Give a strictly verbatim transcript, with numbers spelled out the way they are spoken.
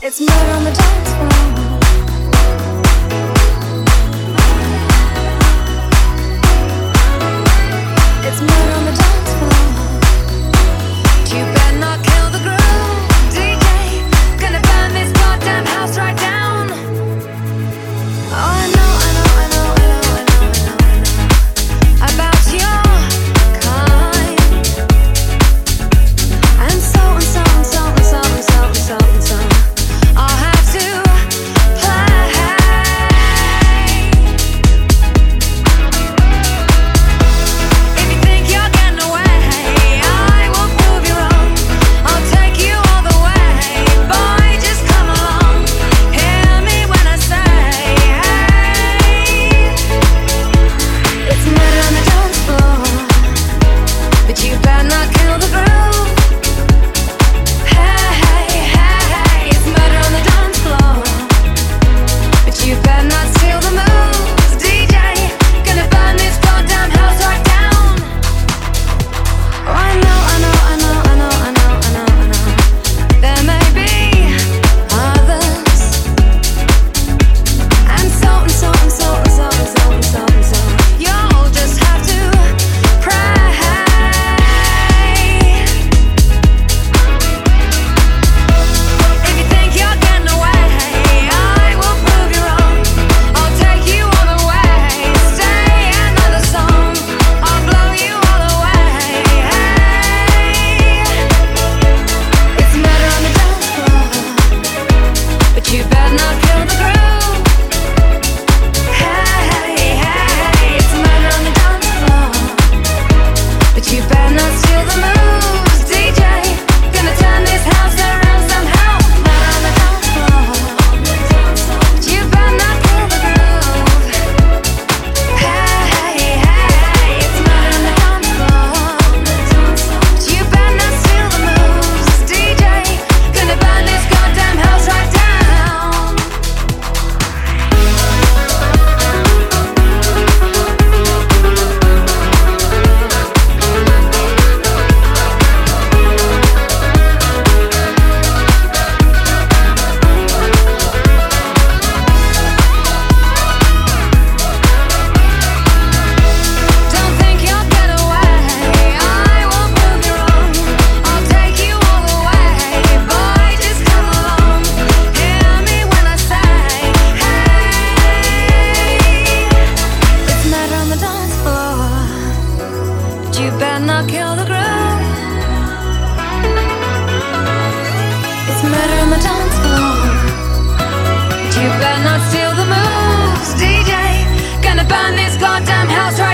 It's murder on the dance floor. It's murder on the dance floor. You better not kill the groove, D J. Gonna burn this goddamn house right down. Oh, I know, I know, I know, I know, I know, I know, I know about your kind. And so and so and so and so and so and so and so. I'll have to You better not kill the groove. It's murder on the dance floor. But you better not steal the moves, D J. Gonna burn this goddamn house right